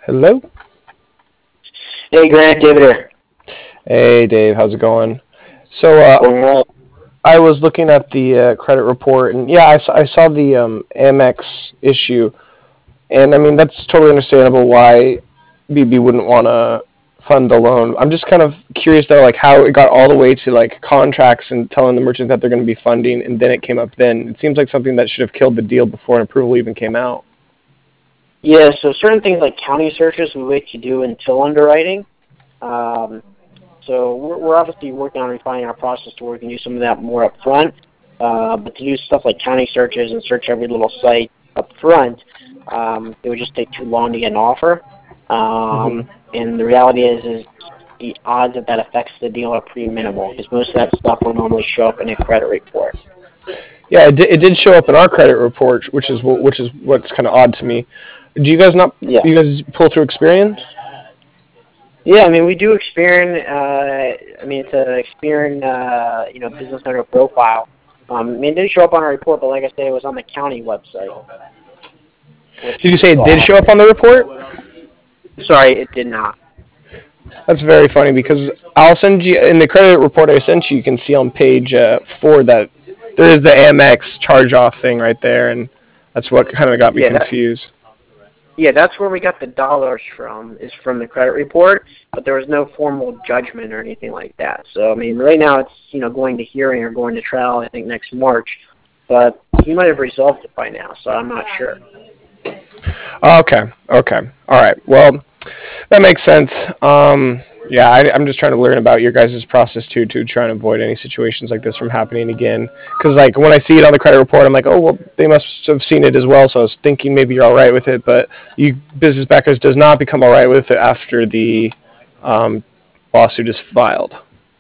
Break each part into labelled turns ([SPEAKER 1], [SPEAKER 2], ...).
[SPEAKER 1] Hello.
[SPEAKER 2] Hey Grant, David here.
[SPEAKER 1] Hey, Dave. How's it going? So,
[SPEAKER 2] Going well.
[SPEAKER 1] I was looking at the credit report, and yeah, I saw the Amex issue, and I mean that's totally understandable why BB wouldn't want to fund the loan. I'm just kind of curious though, like how it got all the way to like contracts and telling the merchant that they're going to be funding, and then it came up. Then it seems like something that should have killed the deal before an approval even came out.
[SPEAKER 2] Yeah, so certain things like county searches we wait to do until underwriting. Um, so we're obviously working on refining our process to where we can do some of that more up front. But to do stuff like county searches and search every little site up front, it would just take too long to get an offer.
[SPEAKER 1] Hmm.
[SPEAKER 2] And the reality is the odds that that affects the deal are pretty minimal because most of that stuff will normally show up in a credit report.
[SPEAKER 1] Yeah, it did show up in our credit report, which is what's kind of odd to me. Do you guys not?
[SPEAKER 2] Yeah.
[SPEAKER 1] You guys pull through Experian?
[SPEAKER 2] Yeah, I mean, we do Experian. I mean, it's a Experian, business owner profile. I mean, it didn't show up on our report, but like I said, it was on the county website, which
[SPEAKER 1] Did you
[SPEAKER 2] is
[SPEAKER 1] say it
[SPEAKER 2] still
[SPEAKER 1] did show up on
[SPEAKER 2] accurate.
[SPEAKER 1] the report?
[SPEAKER 2] Sorry, it did not.
[SPEAKER 1] That's very funny because I'll send you in the credit report I sent you. You can see on page 4 that there is the Amex charge off thing right there, and that's what kind of got me
[SPEAKER 2] Yeah,
[SPEAKER 1] confused.
[SPEAKER 2] that's where we got the dollars from, is from the credit report, but there was no formal judgment or anything like that. So, I mean, right now it's, going to hearing or going to trial, I think, next March, but he might have resolved it by now, so I'm not sure.
[SPEAKER 1] Okay, okay, all right. Well, that makes sense. Yeah, I'm just trying to learn about your guys' process too, to try and avoid any situations like this from happening again. Because like when I see it on the credit report, I'm like, oh well, they must have seen it as well. So I was thinking maybe you're all right with it, but you business backers does not become all right with it after the um, lawsuit is filed,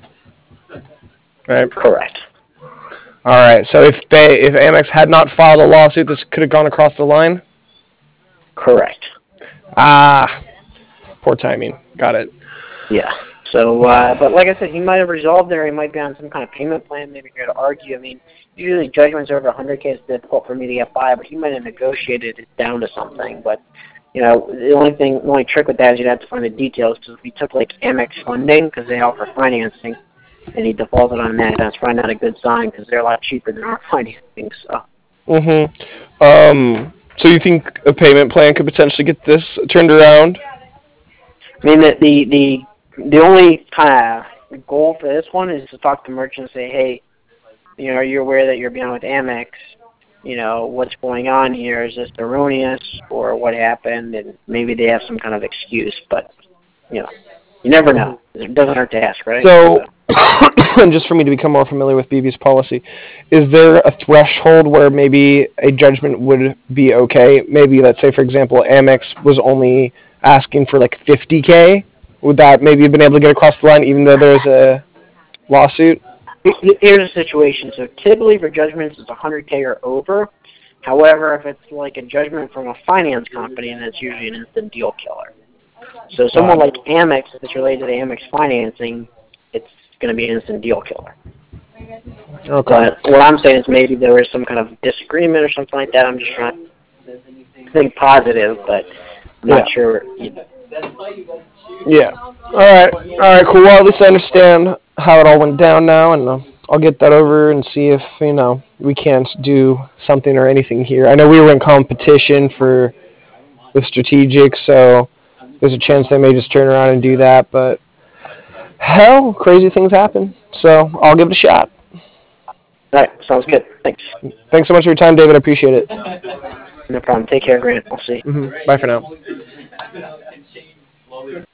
[SPEAKER 1] right?
[SPEAKER 2] Correct.
[SPEAKER 1] All right. So if Amex had not filed a lawsuit, this could have gone across the line.
[SPEAKER 2] Correct.
[SPEAKER 1] Ah, poor timing. Got it.
[SPEAKER 2] Yeah. So, but like I said, he might have resolved it, or he might be on some kind of payment plan. Maybe here to argue. I mean, usually judgments over 100K is difficult for me to get by, but he might have negotiated it down to something. But the only trick with that is you'd have to find the details. Because if he took like Amex funding because they offer financing, and he defaulted on that, that's probably not a good sign because they're a lot cheaper than our financing. So,
[SPEAKER 1] Mm-hmm. So you think a payment plan could potentially get this turned around?
[SPEAKER 2] I mean, the only kind of goal for this one is to talk to merchants and say, hey, are you aware that you're beyond with Amex? What's going on here? Is this erroneous or what happened? And maybe they have some kind of excuse, but, you know, you never know. It doesn't hurt to ask, right?
[SPEAKER 1] So,
[SPEAKER 2] So,
[SPEAKER 1] just for me to become more familiar with BB's policy, is there a threshold where maybe a judgment would be okay? Maybe, let's say, for example, Amex was only asking for like 50K. Would that maybe have been able to get across the line even though there's a lawsuit?
[SPEAKER 2] here's the situation. So typically for judgments, it's 100K or over. However, if it's like a judgment from a finance company, then it's usually an instant deal killer. So someone like Amex, if it's related to Amex financing, it's going to be an instant deal killer.
[SPEAKER 1] Okay.
[SPEAKER 2] But what I'm saying is maybe there was some kind of disagreement or something like that. I'm just trying to think positive, but I'm
[SPEAKER 1] Yeah.
[SPEAKER 2] not sure.
[SPEAKER 1] Yeah. All right. All right. Cool. Well, at least I understand how it all went down now, and I'll get that over and see if we can't do something or anything here. I know we were in competition for with Strategic, so there's a chance they may just turn around and do that. But hell, crazy things happen. So I'll give it a shot.
[SPEAKER 2] All right, sounds good. Thanks.
[SPEAKER 1] Thanks so much for your time, David. I appreciate it.
[SPEAKER 2] No problem. Take care, Grant. I'll see you.
[SPEAKER 1] Bye for now.